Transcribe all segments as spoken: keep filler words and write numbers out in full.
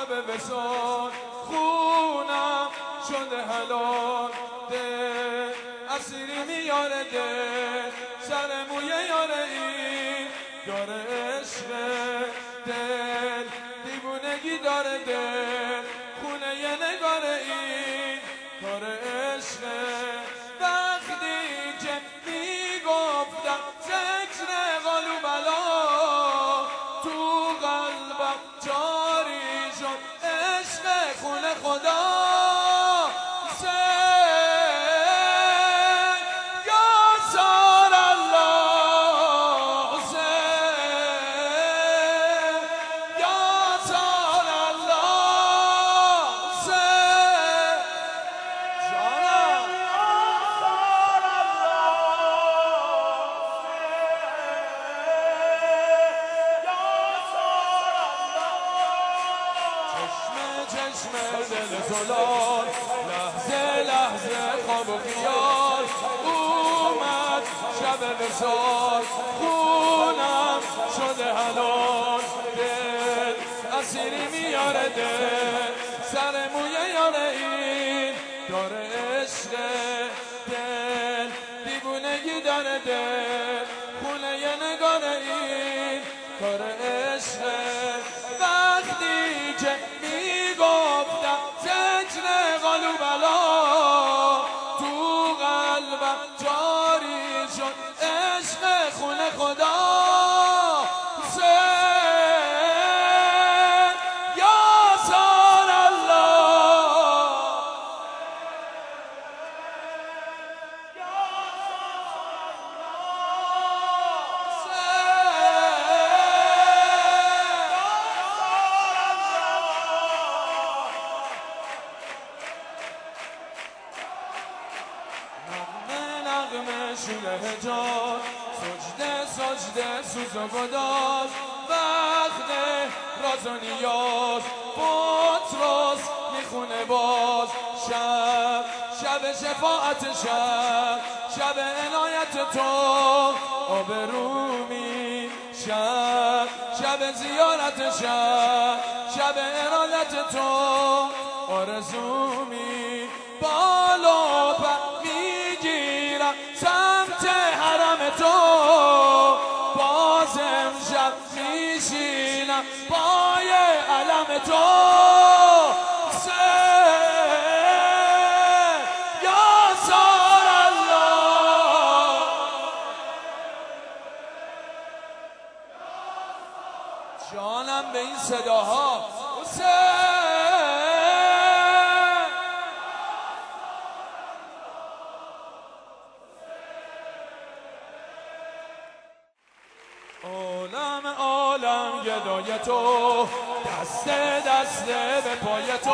شب وصال خونم شده حلال دل اسیری میاره دل سر موی یاره این داره عشق دل دیوونگی داره دل خونه یه نگاره این کار عشق وقتی که میگفتم ذکر قالو بلا تو قلبم جاری شد عشق خونه خدا چشم دل زلال لحظه لحظه خواب و خیال اومد شب وصال خونم شده حلال دل اسیری میاره دل سر موی یاره این داره عشق دل دیوونگی داره دل خونه یه نگاره این کار عشق وقتی که میگفتم ذکر قالو بلا تو قلبم جاری شد عشق خونه خدا شوله هجار سجده سجده سوز و گداز وقت راز و نیاز بطرس میخونه باز شب شب شفاعت شب شب عنایت تو آبرومی شب شب زیارت شب شب ارادت تو آرزومی بالا پر میگیرم سمت حرم تو باز امشب میشینم پای علم تو یا سار الله جانم به این صداها عالم عالم گدای تو دسته دسته به پای تو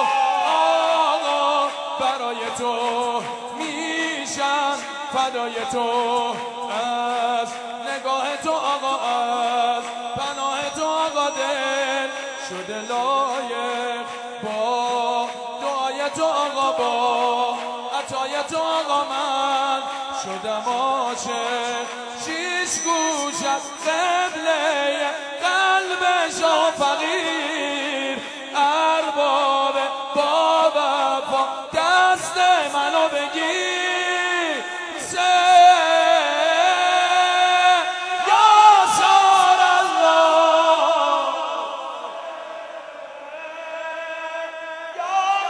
آقا برای تو میشن فدای تو از نگاه تو آقا از پناه تو آقا دل شده لایق با دعای تو آقا با عطای تو آقا من شدم عاشق شیش گوشت قبله قلب شاه فقیر ارباب با وفا دست منو بگیر یا سار الله یا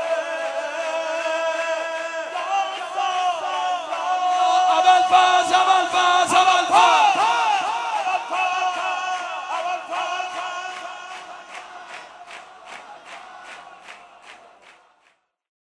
ابوالفضل